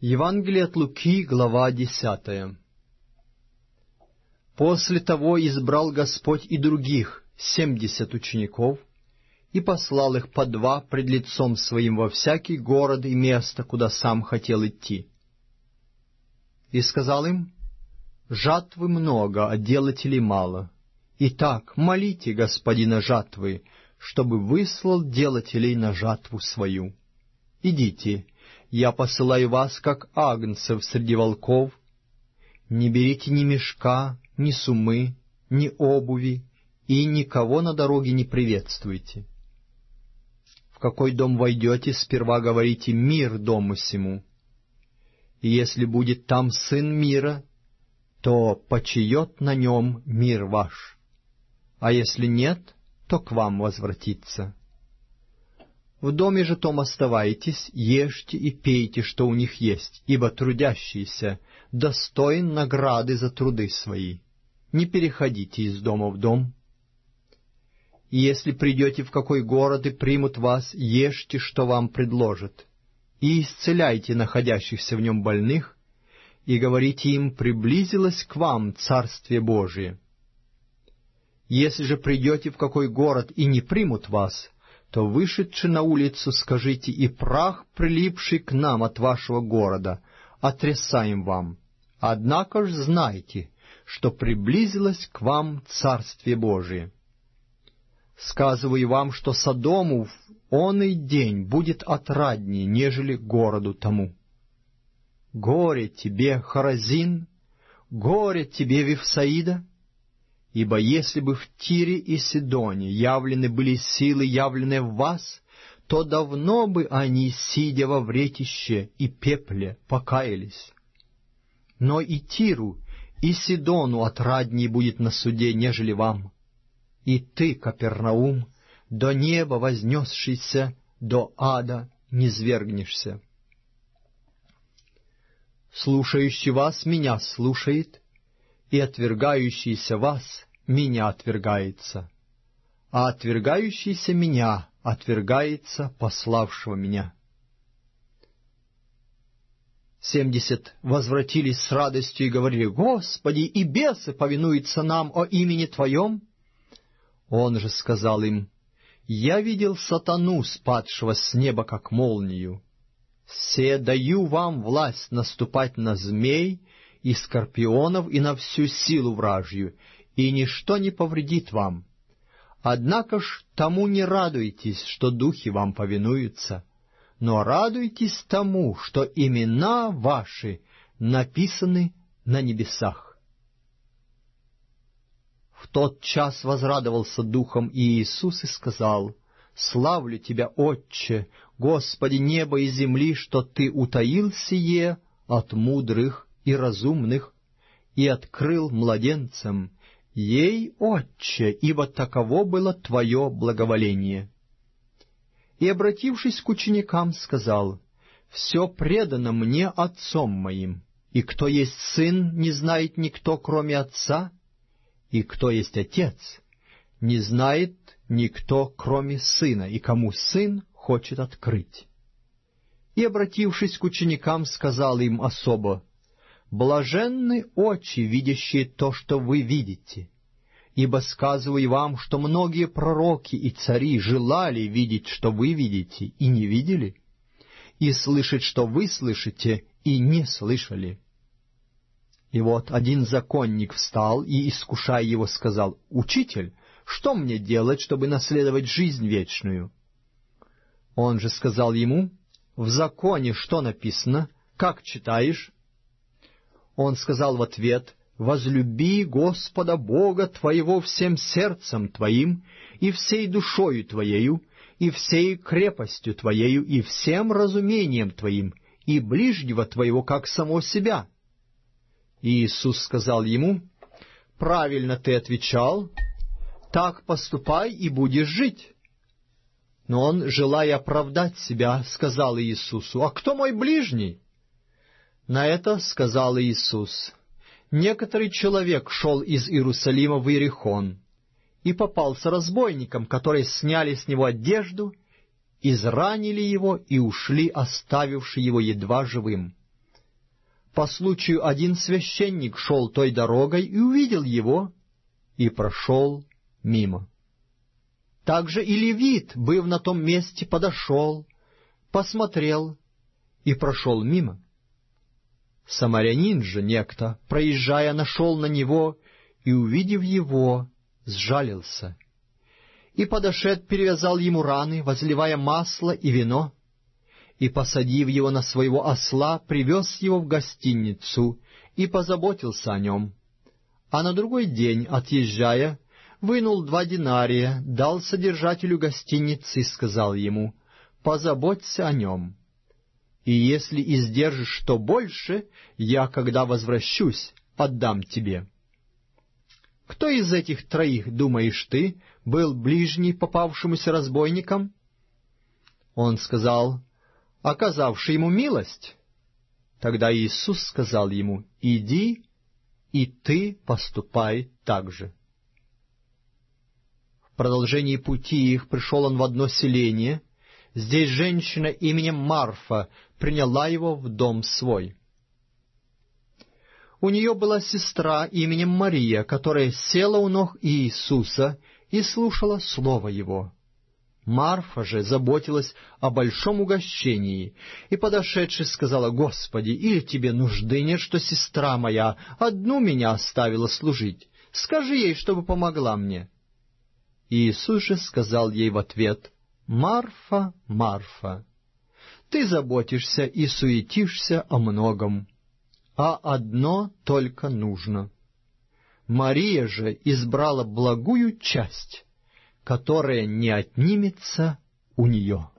Евангелие от Луки, глава 10. После того избрал Господь и других 70 учеников, и послал их по 2 пред лицом Своим во всякий город и место, куда сам хотел идти. И сказал им: «Жатвы много, а делателей мало. Итак, молите Господина жатвы, чтобы выслал делателей на жатву свою. Идите, я посылаю вас, как агнцев среди волков. Не берите ни мешка, ни суммы, ни обуви, и никого на дороге не приветствуйте. В какой дом войдете, сперва говорите: мир дому сему. И если будет там сын мира, то почиет на нем мир ваш, а если нет, то к вам возвратится. В доме же том оставайтесь, ешьте и пейте, что у них есть, ибо трудящийся достоин награды за труды свои. Не переходите из дома в дом. И если придете в какой город и примут вас, ешьте, что вам предложат, и исцеляйте находящихся в нем больных, и говорите им: приблизилось к вам Царствие Божие. Если же придете в какой город и не примут вас, то, вышедши на улицу, скажите: и прах, прилипший к нам от вашего города, отрясаем вам. Однако ж знайте, что приблизилось к вам Царствие Божие. Сказываю вам, что Содому в оный день будет отраднее, нежели городу тому. Горе тебе, Хоразин! Горе тебе, Вифсаида! Ибо если бы в Тире и Сидоне явлены были силы, явленные в вас, то давно бы они, сидя во вретище и пепле, покаялись. Но и Тиру, и Сидону отраднее будет на суде, нежели вам. И ты, Капернаум, до неба вознесшийся, до ада низвергнешься. Слушающий вас меня слушает, и отвергающийся вас меня отвергается, а отвергающийся меня отвергается пославшего меня». 70 возвратились с радостью и говорили: «Господи, и бесы повинуются нам о имени Твоем». Он же сказал им: «Я видел сатану, спадшего с неба, как молнию. Се даю вам власть наступать на змей и скорпионов и на всю силу вражью, и ничто не повредит вам. Однако ж тому не радуйтесь, что духи вам повинуются, но радуйтесь тому, что имена ваши написаны на небесах». В тот час возрадовался духом Иисус и сказал: «Славлю Тебя, Отче, Господи неба и земли, что Ты утаил сие от мудрых и разумных и открыл младенцам. Ей, Отче, ибо таково было Твое благоволение». И, обратившись к ученикам, сказал: «Все предано мне Отцом моим, и кто есть Сын, не знает никто, кроме Отца, и кто есть Отец, не знает никто, кроме Сына, и кому Сын хочет открыть». И, обратившись к ученикам, сказал им особо: «Блаженны очи, видящие то, что вы видите. Ибо сказываю вам, что многие пророки и цари желали видеть, что вы видите, и не видели, и слышать, что вы слышите, и не слышали». И вот один законник встал и, искушая его, сказал: «Учитель, что мне делать, чтобы наследовать жизнь вечную?» Он же сказал ему: «В законе что написано? Как читаешь?» Он сказал в ответ: «Возлюби Господа Бога твоего всем сердцем твоим, и всей душою твоею, и всей крепостью твоею, и всем разумением твоим, и ближнего твоего, как само себя». И Иисус сказал ему: «Правильно ты отвечал, так поступай, и будешь жить». Но он, желая оправдать себя, сказал Иисусу: «А кто мой ближний?» На это сказал Иисус: «Некоторый человек шел из Иерусалима в Иерихон, и попался разбойникам, которые сняли с него одежду, изранили его и ушли, оставивши его едва живым. По случаю один священник шел той дорогой и увидел его, и прошел мимо. Также и левит, быв на том месте, подошел, посмотрел и прошел мимо. Самарянин же некто, проезжая, нашел на него и, увидев его, сжалился. И, подошед, перевязал ему раны, возливая масло и вино, и, посадив его на своего осла, привез его в гостиницу и позаботился о нем. А на другой день, отъезжая, вынул 2 динария, дал содержателю гостиницы и сказал ему: «Позаботься о нем, и если издержишь что больше, я, когда возвращусь, отдам тебе». Кто из этих 3, думаешь ты, был ближний попавшемуся разбойникам? Он сказал: оказавший ему милость. Тогда Иисус сказал ему: иди, и ты поступай так же. В продолжении пути их пришел он в одно селение. Здесь женщина именем Марфа приняла его в дом свой. У нее была сестра именем Мария, которая села у ног Иисуса и слушала слово его. Марфа же заботилась о большом угощении, и, подошедши, сказала: «Господи, или тебе нужды нет, что сестра моя одну меня оставила служить? Скажи ей, чтобы помогла мне». Иисус же сказал ей в ответ: «Марфа, Марфа, ты заботишься и суетишься о многом, а одно только нужно. Мария же избрала благую часть, которая не отнимется у нее».